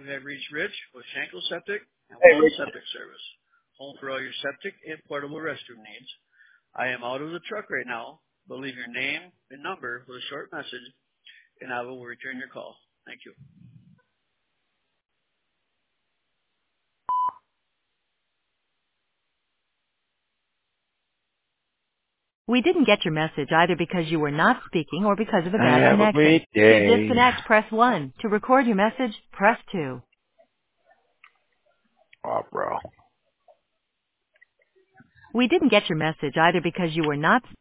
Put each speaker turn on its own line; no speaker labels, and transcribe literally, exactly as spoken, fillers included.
You have reached Rich with Shankle Septic and
Hey,
Wellness
Rich.
Septic Service, home for all your septic and portable restroom needs. I am out of the truck right now, but leave your name and number with a short message, and I will return your call. Thank you.
We didn't get your message either because you were not speaking or because of a bad
Have a
connection.
great
To
day.
disconnect, press one. To record your message, press two.
Oh, bro.
We didn't get your message either because you were not